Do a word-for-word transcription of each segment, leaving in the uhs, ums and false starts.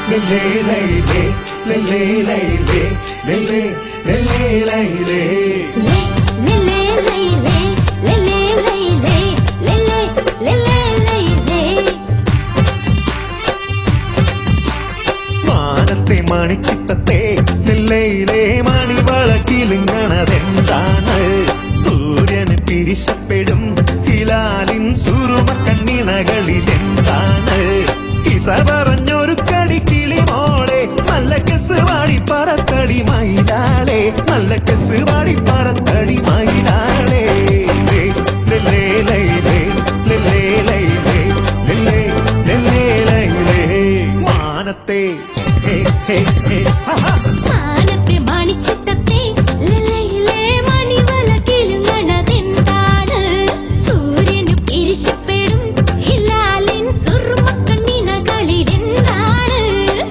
മാനത്തെ മണിച്ചിത്തത്തെ ലില്ലയിലെ മണിവളക്കിലുങ്ങണതെന്താണ്? സൂര്യന് പിരിശപ്പെടും ഹിലാലിൻ സുറുമ കണ്ണിണകളിലെന്താണ്? കിസ പറഞ്ഞൊരു കടി കിളിമോളെ നല്ല കെസ് വാടി പറത്തടി മയിലാളെ, നല്ല കെസ് വാടി പറത്തടി മയിലാളെ. മാനത്തെ മാനത്തെ മണിച്ചിത്തത്തെ ലില്ലയിലെ മണിവളക്കിലുങ്ങണതെന്താണ്? സൂര്യന് പിരിശപ്പെടും ഹിലാലിൻ സുറുമ കണ്ണിണകളിലെന്താണ്?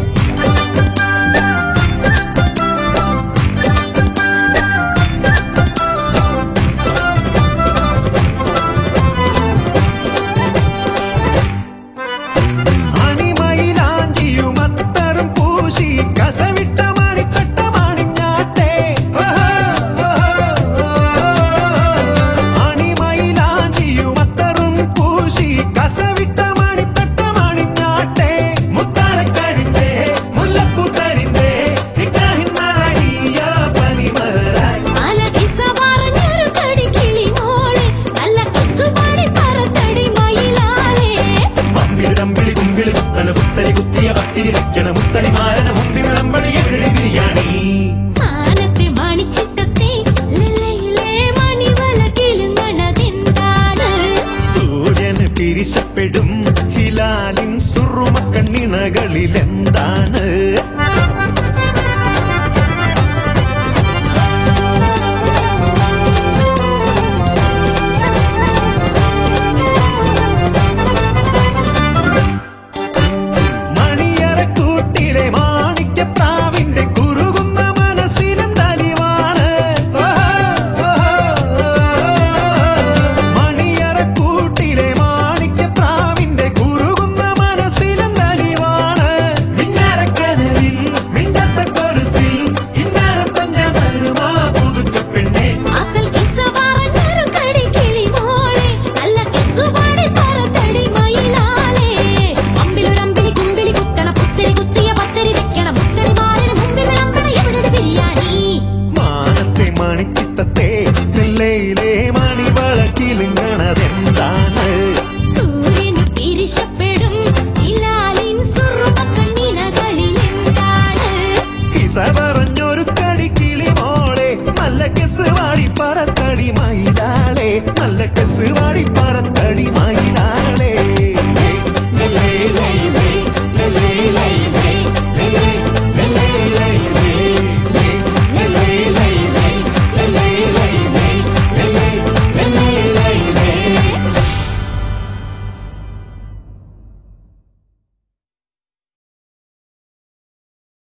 മാനത്തെ മണിച്ചിത്തത്തെ ലില്ലയിലെ മണിവളക്കിലുങ്ങണതെന്താണ്? സൂര്യന് പിരിശപ്പെടും ഹിലാലിൻ സുറുമ കണ്ണിണകളിലെന്താണ്? ലില്ലയിലെ മണിവളക്കിലുങ്ങണതെന്താണ്? സൂര്യന് പിരിശപ്പെടും ഹിലാലിൻ സുറുമ കണ്ണിണകളിലെന്താണ്? കിസ പറഞ്ഞൊരു കടി കിളിമോളെ നല്ല കെസ് വാടി പറത്തടി മയിലാളെ, നല്ല കെസ് വാടി പറത്തടി